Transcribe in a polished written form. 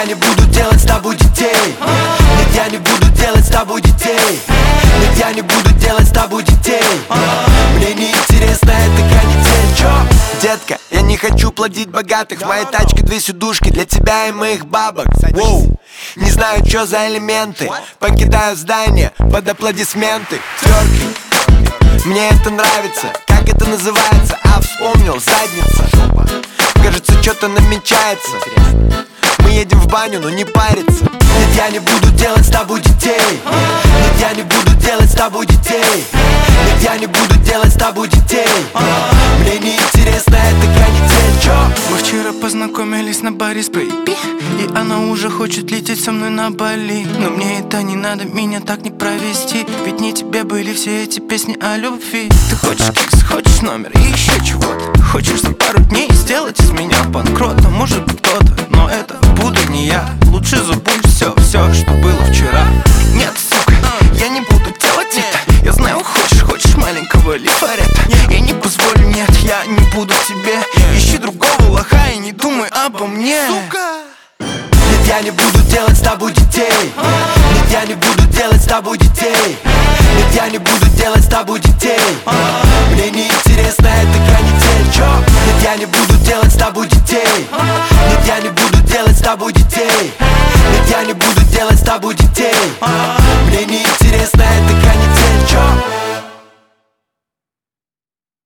я не буду делать с тобой детей. Нет, я не буду делать с тобой детей. Нет, я не буду делать с тобой детей. Мне не интересно эта канитель. Чё? Детка, я не хочу плодить богатых. В моей тачке 2 сидушки для тебя и моих бабок. Воу. Не знаю, что за элементы. Покидаю здание под аплодисменты. Тверки, мне это нравится. Как это называется? А, вспомнил, задница. Кажется, что-то намечается. Мы едем в баню, но не париться. Нет, я не буду делать с тобой детей. Нет, я не буду делать с тобой детей. Нет, я не буду делать с тобой детей. Мне не интересно эта канитель. Чё? Мы вчера познакомились на баре с Бэйби, и она уже хочет лететь со мной на Бали. Но мне это не надо, меня так не провести. Ведь не тебе были все эти песни о любви. Ты хочешь кикс, хочешь номер и еще чего-то. Хочешь за пару дней сделать из меня банкрота. Может быть кто-то, но это буду не я. Лучше забудь все, что было вчера. Нет, сука, я не буду делать это. Я знаю, хочешь маленького лифарета. Я не позволю, нет, я не буду тебе. Ищи другого лоха и не думай обо мне, сука. Нет, я не буду делать с тобой детей. Нет, я не буду делать с тобой детей. Нет, я не буду делать с тобой детей. Мне не интересно эта канитель. Чё? Нет, я не буду делать с тобой детей. Нет, я не буду делать с тобой детей. Нет, я не буду делать с тобой детей.